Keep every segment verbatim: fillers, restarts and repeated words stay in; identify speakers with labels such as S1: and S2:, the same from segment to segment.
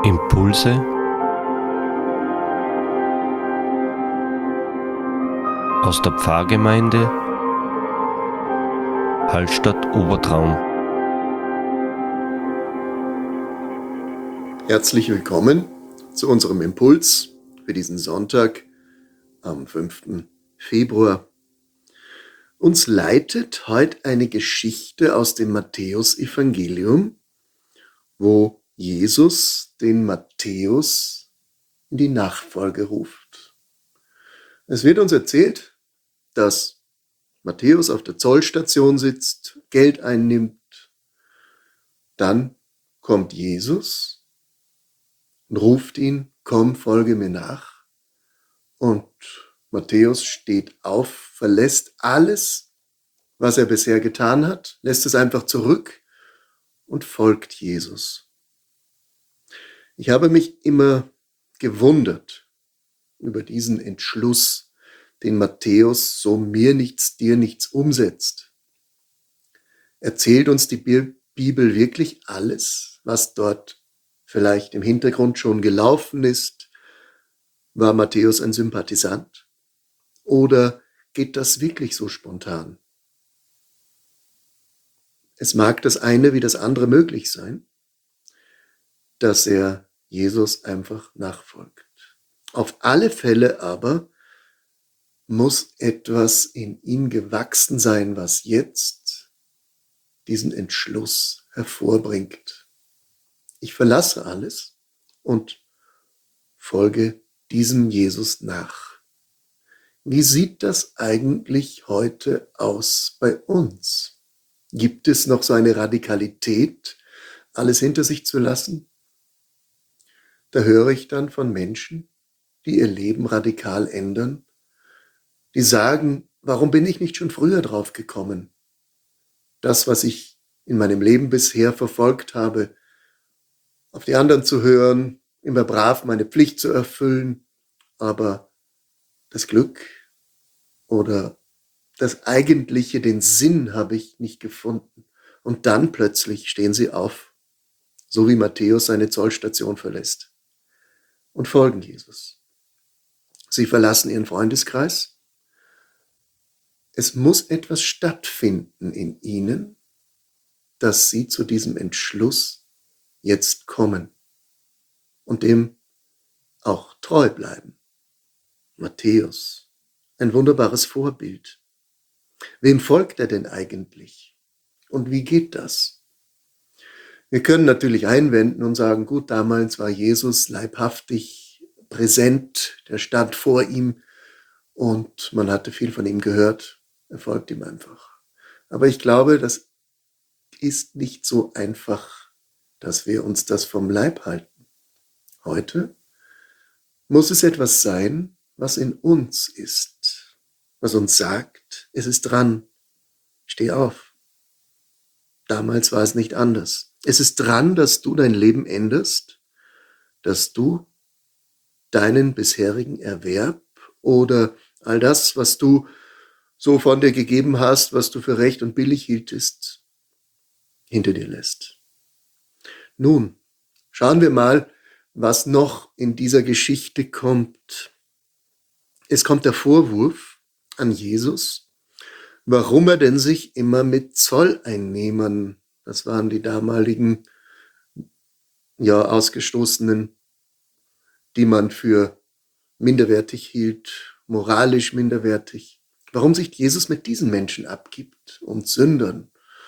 S1: Impulse aus der Pfarrgemeinde Hallstatt Obertraum.
S2: Herzlich willkommen zu unserem Impuls für diesen Sonntag am fünften Februar. Uns leitet heute eine Geschichte aus dem Matthäus-Evangelium, wo Jesus den Matthäus in die Nachfolge ruft. Es wird uns erzählt, dass Matthäus auf der Zollstation sitzt, Geld einnimmt. Dann kommt Jesus und ruft ihn, komm, folge mir nach. Und Matthäus steht auf, verlässt alles, was er bisher getan hat, lässt es einfach zurück und folgt Jesus. Ich habe mich immer gewundert über diesen Entschluss, den Matthäus so mir nichts, dir nichts umsetzt. Erzählt uns die Bibel wirklich alles, was dort vielleicht im Hintergrund schon gelaufen ist? War Matthäus ein Sympathisant? Oder geht das wirklich so spontan? Es mag das eine wie das andere möglich sein, dass er Jesus einfach nachfolgt. Auf alle Fälle aber muss etwas in ihm gewachsen sein, was jetzt diesen Entschluss hervorbringt. Ich verlasse alles und folge diesem Jesus nach. Wie sieht das eigentlich heute aus bei uns? Gibt es noch so eine Radikalität, alles hinter sich zu lassen? Da höre ich dann von Menschen, die ihr Leben radikal ändern, die sagen, warum bin ich nicht schon früher drauf gekommen? Das, was ich in meinem Leben bisher verfolgt habe, auf die anderen zu hören, immer brav meine Pflicht zu erfüllen, aber das Glück oder das Eigentliche, den Sinn habe ich nicht gefunden. Und dann plötzlich stehen sie auf, so wie Matthäus seine Zollstation verlässt und folgen Jesus. Sie verlassen ihren Freundeskreis. Es muss etwas stattfinden in ihnen, dass sie zu diesem Entschluss jetzt kommen und dem auch treu bleiben. Matthäus, ein wunderbares Vorbild. Wem folgt er denn eigentlich? Und wie geht das? Wir können natürlich einwenden und sagen, gut, damals war Jesus leibhaftig präsent, der stand vor ihm und man hatte viel von ihm gehört, er folgt ihm einfach. Aber ich glaube, das ist nicht so einfach, dass wir uns das vom Leib halten. Heute muss es etwas sein, was in uns ist, was uns sagt, es ist dran, steh auf. Damals war es nicht anders. Es ist dran, dass du dein Leben änderst, dass du deinen bisherigen Erwerb oder all das, was du so von dir gegeben hast, was du für recht und billig hieltest, hinter dir lässt. Nun, schauen wir mal, was noch in dieser Geschichte kommt. Es kommt der Vorwurf an Jesus, warum er denn sich immer mit Zolleinnehmern, das waren die damaligen ja, Ausgestoßenen, die man für minderwertig hielt, moralisch minderwertig, warum sich Jesus mit diesen Menschen abgibt und Sündern,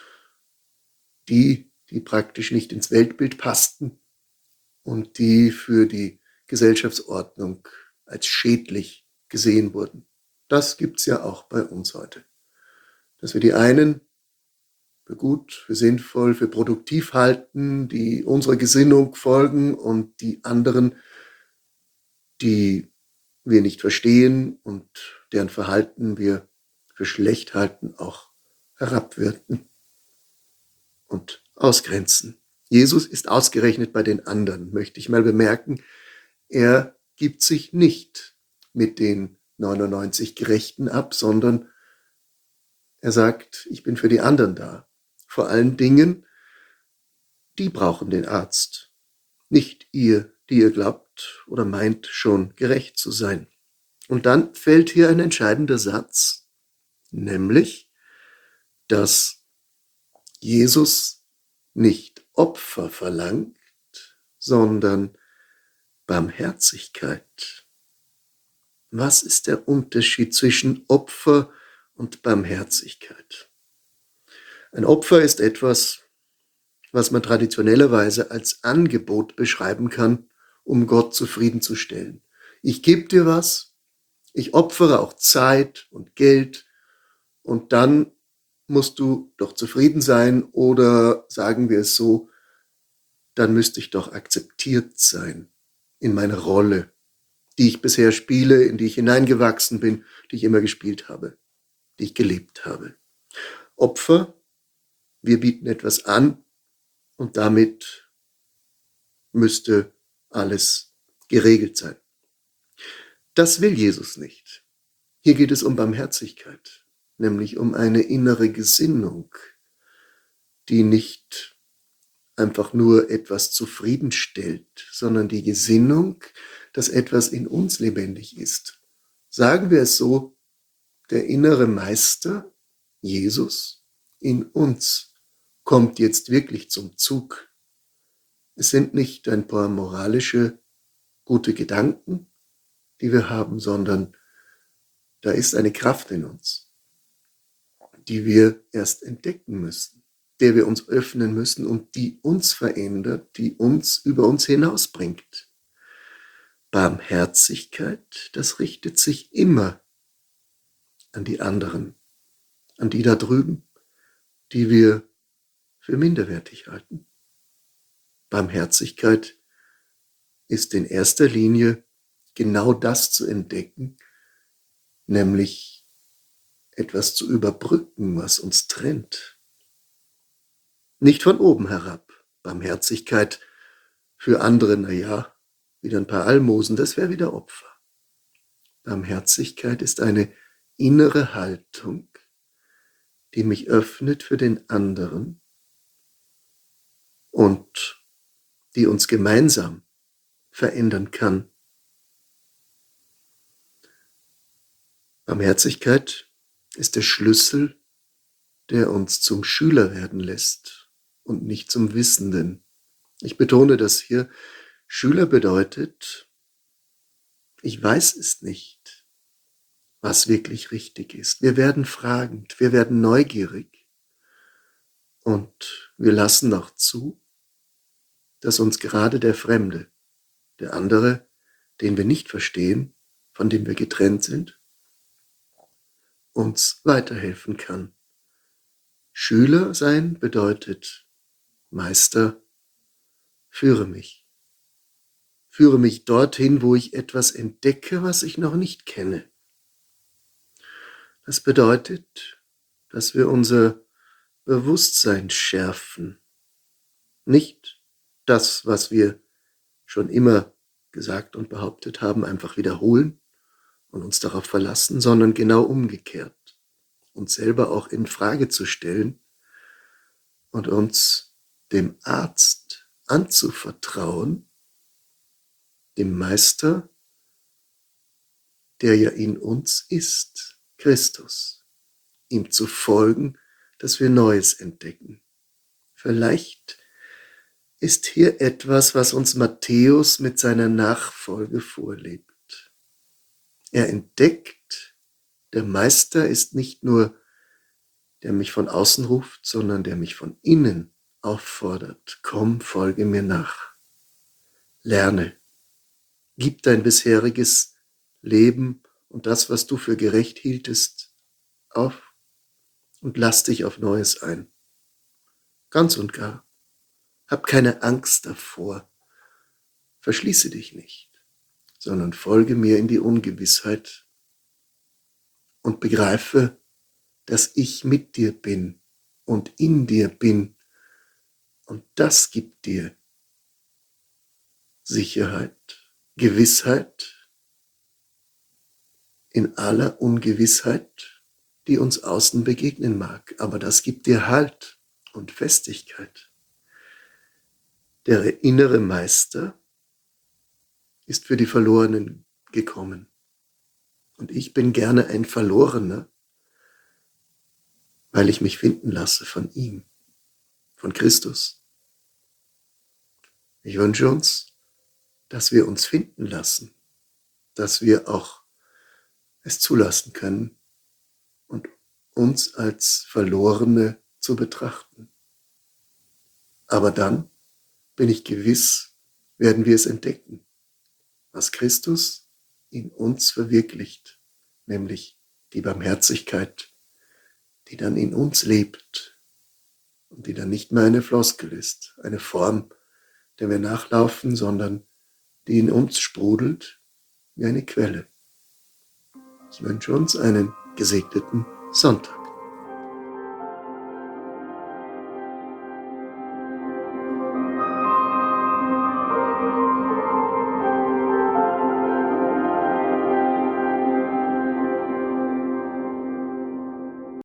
S2: die, die praktisch nicht ins Weltbild passten und die für die Gesellschaftsordnung als schädlich gesehen wurden. Das gibt's ja auch bei uns heute. Dass wir die einen für gut, für sinnvoll, für produktiv halten, die unserer Gesinnung folgen und die anderen, die wir nicht verstehen und deren Verhalten wir für schlecht halten, auch herabwerten und ausgrenzen. Jesus ist ausgerechnet bei den anderen, möchte ich mal bemerken. Er gibt sich nicht mit den neunundneunzig Gerechten ab, sondern er sagt, ich bin für die anderen da. Vor allen Dingen, die brauchen den Arzt. nicht ihr, die ihr glaubt oder meint, schon gerecht zu sein. Und dann fällt hier ein entscheidender Satz, nämlich, dass Jesus nicht Opfer verlangt, sondern Barmherzigkeit. Was ist der Unterschied zwischen Opfer und Barmherzigkeit? Ein Opfer ist etwas, was man traditionellerweise als Angebot beschreiben kann, um Gott zufriedenzustellen. Ich gebe dir was, ich opfere auch Zeit und Geld und dann musst du doch zufrieden sein oder sagen wir es so, dann müsste ich doch akzeptiert sein in meiner Rolle, die ich bisher spiele, in die ich hineingewachsen bin, die ich immer gespielt habe, die ich gelebt habe. Opfer, wir bieten etwas an und damit müsste alles geregelt sein. Das will Jesus nicht. Hier geht es um Barmherzigkeit, nämlich um eine innere Gesinnung, die nicht einfach nur etwas zufriedenstellt, sondern die Gesinnung, dass etwas in uns lebendig ist. Sagen wir es so, der innere Meister, Jesus, in uns kommt jetzt wirklich zum Zug. Es sind nicht ein paar moralische, gute Gedanken, die wir haben, sondern da ist eine Kraft in uns, die wir erst entdecken müssen, der wir uns öffnen müssen und die uns verändert, die uns über uns hinausbringt. Barmherzigkeit, das richtet sich immer an die anderen, an die da drüben, die wir für minderwertig halten. Barmherzigkeit ist in erster Linie genau das zu entdecken, nämlich etwas zu überbrücken, was uns trennt. Nicht von oben herab. Barmherzigkeit für andere, na ja, wieder ein paar Almosen, das wäre wieder Opfer. Barmherzigkeit ist eine innere Haltung, die mich öffnet für den anderen und die uns gemeinsam verändern kann. Barmherzigkeit ist der Schlüssel, der uns zum Schüler werden lässt und nicht zum Wissenden. Ich betone das hier. Schüler bedeutet, ich weiß es nicht, was wirklich richtig ist. Wir werden fragend, wir werden neugierig und wir lassen auch zu, dass uns gerade der Fremde, der andere, den wir nicht verstehen, von dem wir getrennt sind, uns weiterhelfen kann. Schüler sein bedeutet, Meister, führe mich. Führe mich dorthin, wo ich etwas entdecke, was ich noch nicht kenne. Das bedeutet, dass wir unser Bewusstsein schärfen. Nicht das, was wir schon immer gesagt und behauptet haben, einfach wiederholen und uns darauf verlassen, sondern genau umgekehrt. Uns selber auch in Frage zu stellen und uns dem Arzt anzuvertrauen, dem Meister, der ja in uns ist, Christus, ihm zu folgen, dass wir Neues entdecken. Vielleicht ist hier etwas, was uns Matthäus mit seiner Nachfolge vorlebt. Er entdeckt, der Meister ist nicht nur, der mich von außen ruft, sondern der mich von innen auffordert. Komm, folge mir nach. Lerne. Gib dein bisheriges Leben und das, was du für gerecht hieltest, auf und lass dich auf Neues ein. Ganz und gar. Hab keine Angst davor. Verschließe dich nicht, sondern folge mir in die Ungewissheit und begreife, dass ich mit dir bin und in dir bin. Und das gibt dir Sicherheit, Gewissheit in aller Ungewissheit, die uns außen begegnen mag. Aber das gibt dir Halt und Festigkeit. Der innere Meister ist für die Verlorenen gekommen. Und ich bin gerne ein Verlorener, weil ich mich finden lasse von ihm, von Christus. Ich wünsche uns, dass wir uns finden lassen, dass wir auch es zulassen können und uns als Verlorene zu betrachten. Aber dann bin ich gewiss, werden wir es entdecken, was Christus in uns verwirklicht, nämlich die Barmherzigkeit, die dann in uns lebt und die dann nicht mehr eine Floskel ist, eine Form, der wir nachlaufen, sondern die in uns sprudelt wie eine Quelle. Ich wünsche uns einen gesegneten Sonntag.